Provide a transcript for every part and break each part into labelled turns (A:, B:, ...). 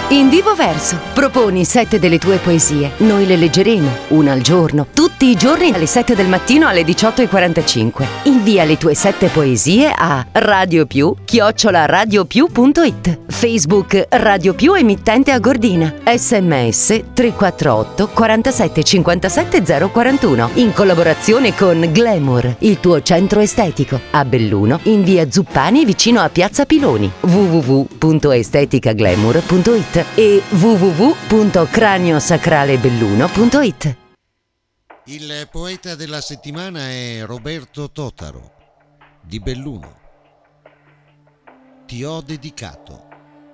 A: In Vivo Verso, proponi 7 delle tue poesie. Noi le leggeremo, una al giorno, tutti i giorni alle 7 del mattino alle 18:45. Invia le tue 7 poesie a radiopiù@radiopiù.it, Facebook Radio Più emittente a Gordina, SMS 348 47 57 041, in collaborazione con Glamour, il tuo centro estetico, a Belluno, in via Zuppani vicino a Piazza Piloni, www.esteticaglamour.it e www.craniosacralebelluno.it.
B: Il poeta della settimana è Roberto Totaro, di Belluno. Ti ho dedicato.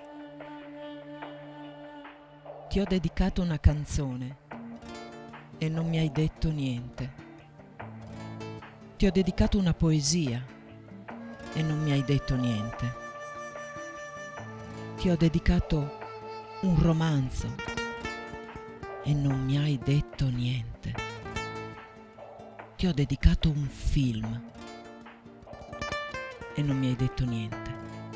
C: Ti ho dedicato una canzone e non mi hai detto niente. Ti ho dedicato una poesia e non mi hai detto niente. Ti ho dedicato un romanzo e non mi hai detto niente. Ti ho dedicato un film e non mi hai detto niente.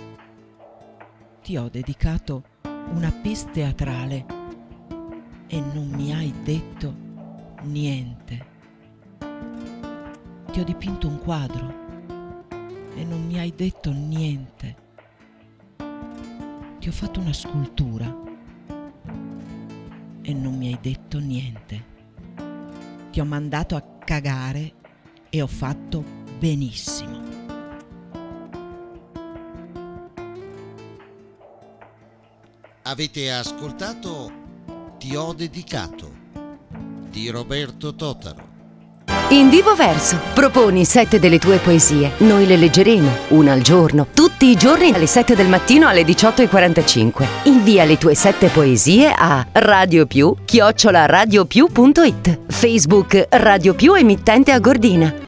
C: Ti ho dedicato una pièce teatrale e non mi hai detto niente. Ti ho dipinto un quadro e non mi hai detto niente. Ti ho fatto una scultura e non mi hai detto niente. Ti ho mandato a cagare e ho fatto benissimo.
B: Avete ascoltato Ti ho dedicato di Roberto Totaro.
A: In Vivo Verso, proponi 7 delle tue poesie. Noi le leggeremo, una al giorno, tutti i giorni alle 7 del mattino alle 18:45. Invia le tue 7 poesie a radiopiù@radiopiù.it, Facebook Radio Più emittente a Gordina,